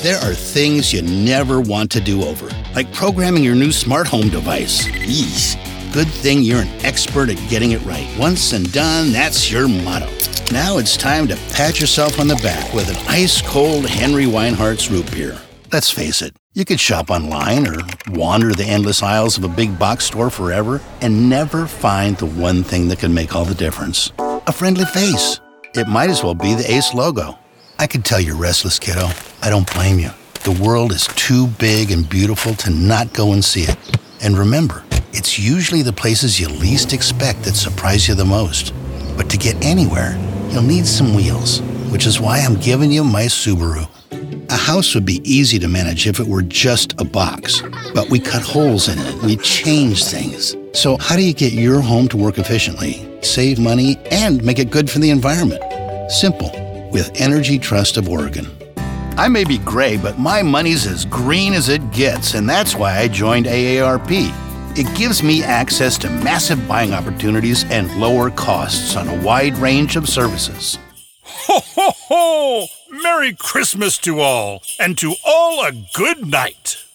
There are things you never want to do over, like programming your new smart home device. Yeesh. Good thing you're an expert at getting it right. Once and done, that's your motto. Now it's time to pat yourself on the back with an ice-cold Henry Weinhardt's root beer. Let's face it, you could shop online or wander the endless aisles of a big box store forever and never find the one thing that can make all the difference. A friendly face. It might as well be the Ace logo. I can tell you're restless, kiddo. I don't blame you. The world is too big and beautiful to not go and see it. And remember, it's usually the places you least expect that surprise you the most. But to get anywhere, you'll need some wheels, which is why I'm giving you my Subaru. A house would be easy to manage if it were just a box, but we cut holes in it, we change things. So how do you get your home to work efficiently, save money, and make it good for the environment? Simple, with Energy Trust of Oregon. I may be gray, but my money's as green as it gets, and that's why I joined AARP. It gives me access to massive buying opportunities and lower costs on a wide range of services. Ho, ho, ho! Merry Christmas to all, and to all a good night.